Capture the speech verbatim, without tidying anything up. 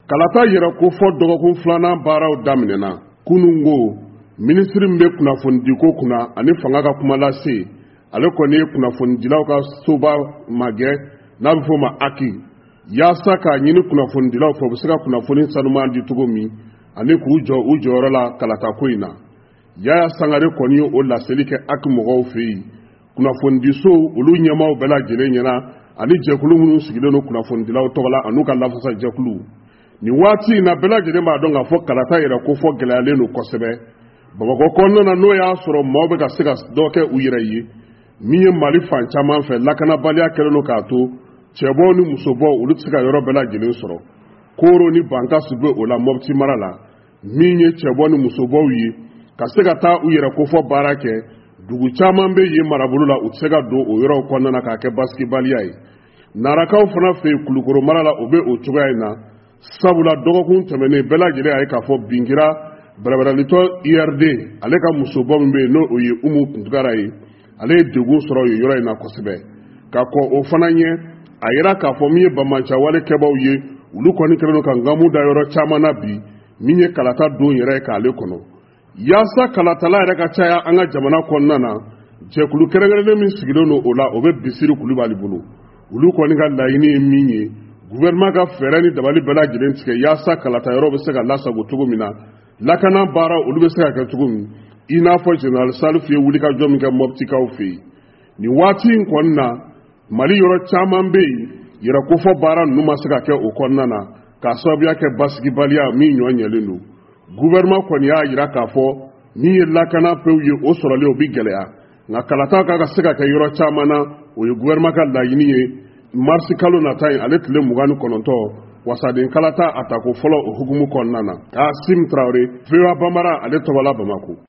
Kalata yɛrɛ ko fɔ dɔgɔkun filanan baaraw daminɛna. Kunungo ministre min bɛ kunnafonidiko kunna ani fanga ka kuma lase ale kɔni ye kunnafonidilaw ka soba magɛ n'a bɛ fɔ ma Aki yaasa k'a ɲini kunnafonidilaw fɛ u bɛ se ka kunnafoni sanuman di cogo min ani k'u jɔ u jɔyɔrɔ la kalata ko in na. Yaya Sangare kɔni ye o laseli kɛ Aki mɔgɔw fɛ yen. Kunnafonidiso olu ɲɛmaaw bɛɛ lajɛlen ɲɛna ani jɛkulu minnu sigilen don kunnafonidilaw tɔgɔ la an'u ka lafasa jɛkulu. Ni waati in na bɛɛ lajɛlen b'a dɔn k'a fɔ kalata yɛrɛ ko fɔ gɛlɛyalen don kosɛbɛ. Bamakɔ kɔnɔna na n'o y'a sɔrɔ maaw bɛ ka se ka dɔ kɛ u yɛrɛ ye min ye Mali fan caman fɛ lakanabaliya kɛlen don k'a to cɛbɔ ni musobɔ olu tɛ se ka yɔrɔ bɛɛ lajɛlen sɔrɔ. Koro ni Bankasi bɛ o la Mopti mara la min ye cɛbɔ ni musobɔw ye ka se ka taa u yɛrɛ kofɔ baara kɛ dugu caman bɛ yen marabolo la u tɛ se ka don o yɔrɔw kɔnɔna na k'a kɛ basigibaliya ye. Narakaw fana fɛ yen Kulukoro mara la o bɛ o cogoya in na sabula dɔgɔkun tɛmɛnen bɛɛ lajɛlen a ye k'a fɔ bingira barabaralitɔ I R D ale ka musobɔ min bɛ yen n'o o ye Umu Kuntugara ye ale ye degun sɔrɔ yen yɔrɔ in na kosɛbɛ. Ka kɔn o fana ɲɛ a yira k'a fɔ min ye bamacawale kɛbaaw ye olu kɔni kɛlen don ka nkamu da yɔrɔ caman na bi min ye kalata don yɛrɛ ye k'ale kɔnɔ. Yaasa kalatala yɛrɛ ka caya an ka jamana kɔnɔna na jɛkulu kɛrɛnkɛrɛnnen min sigilen don o la o bɛ Bisiri Kulibali bolo. Olu kɔni ka laɲini ye min ye gouvernement ka fɛɛrɛ ni dabali bɛɛ lajɛlen tigɛ yaasa kalata yɔrɔ bɛ se ka lasago cogo min na lakana baara olu bɛ se ka kɛ cogo min i n'a fɔ Général Salif ye wuli ka jɔ min kɛ Moptikaw fɛ yen. Ni waati in kɔni na Mali yɔrɔ caman bɛ yen yɛrɛ kofɔ baara ninnu ma se ka kɛ o kɔnɔna na k'a sababuya kɛ basigibaliya min ɲɔ ɲɛlen don. Gouvernement kɔni y'a yira k'a fɔ min ye lakana pewu ye o sɔrɔlen o bi gɛlɛya nka kalata ka ka se ka kɛ yɔrɔ caman na o ye gouvernement ka laɲini ye. Marsi kalo nata yen ale tile mugan ni kɔnɔntɔn wasaden kalata a tako fɔlɔ o hukumu kɔnɔna na. Kasim Traoré, V O A Bambara ale tɔgɔla Bamako.